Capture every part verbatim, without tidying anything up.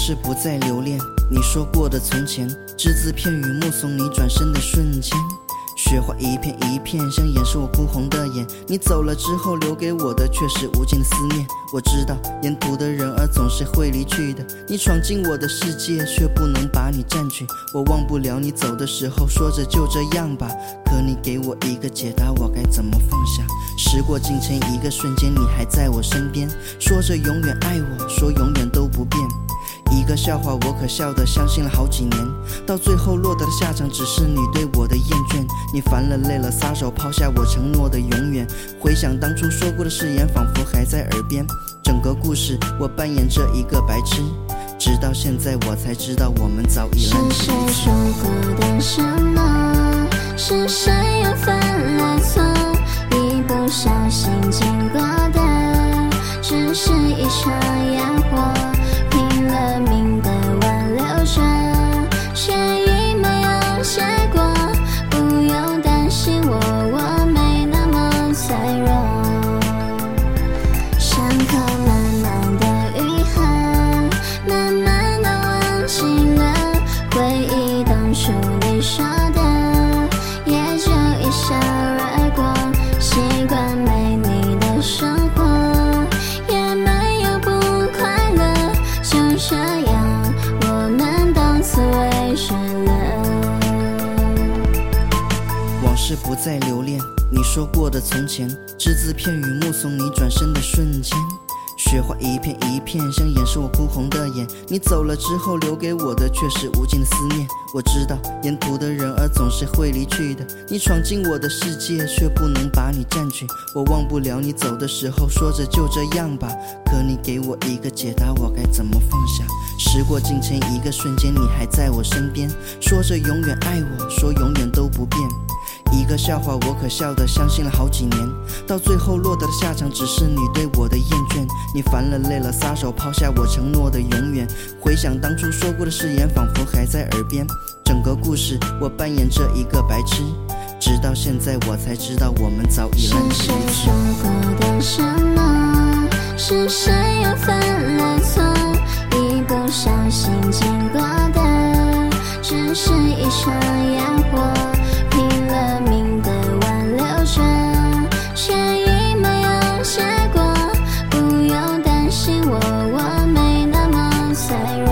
是不再留恋你说过的从前，只字片语目送你转身的瞬间，雪花一片一片，想掩饰我哭红的眼。你走了之后，留给我的却是无尽的思念。我知道沿途的人儿总是会离去的，你闯进我的世界，却不能把你占据。我忘不了你走的时候说着就这样吧，可你给我一个解答，我该怎么放下？时过境迁一个瞬间，你还在我身边，说着永远爱我，说永远都不变。一个笑话我可笑得相信了好几年，到最后落得的下场只是你对我的厌倦。你烦了累了撒手抛下我承诺的永远，回想当初说过的誓言仿佛还在耳边。整个故事我扮演着一个白痴，直到现在我才知道我们早已来不及。 是谁说过的什么？是谁又犯了错？一不小心经过的只是一场烟火，拼了命的挽留着，血已没有结果。不用担心我，我没那么脆弱。伤口慢慢的愈合，慢慢的忘记了回忆当初你说的，也就一笑而过。习惯没你的生活，也没有不快乐，就这样我们当作为选了。 往事不再留恋你说过的从前，只字片语目送你转身的瞬间，雪花一片一片，想掩饰我哭红的眼。你走了之后，留给我的却是无尽的思念。我知道沿途的人儿总是会离去的，你闯进我的世界，却不能把你占据。我忘不了你走的时候说着就这样吧，可你给我一个解答，我该怎么放下？时过境迁一个瞬间，你还在我身边，说着永远爱我，说永远都不变。一个笑话我可笑得相信了好几年，到最后落得的下场只是你对我的厌倦。你烦了累了撒手抛下我承诺的永远，回想当初说过的誓言仿佛还在耳边。整个故事我扮演着一个白痴，直到现在我才知道我们早已来不及。 是谁说过的什么？是谁又犯了错？一不小心经过的只是一场烟火，拼了命的挽留着，却已没有结果。不用担心我，我没那么脆弱。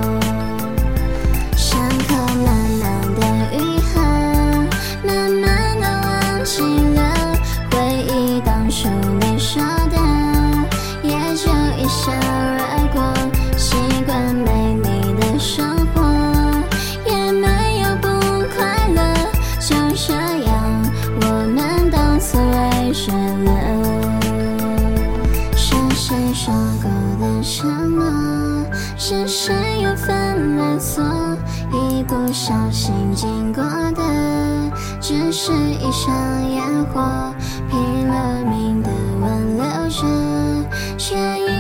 伤口慢慢的愈合，慢慢的忘记了回忆当初你说的，也就一笑而过。习惯没你的生活，也没有不快乐，就这样我们当作为选了。是谁说过的什么？是谁又犯了错？一不小心经过的只是一场烟火，拼了命的挽留着，却已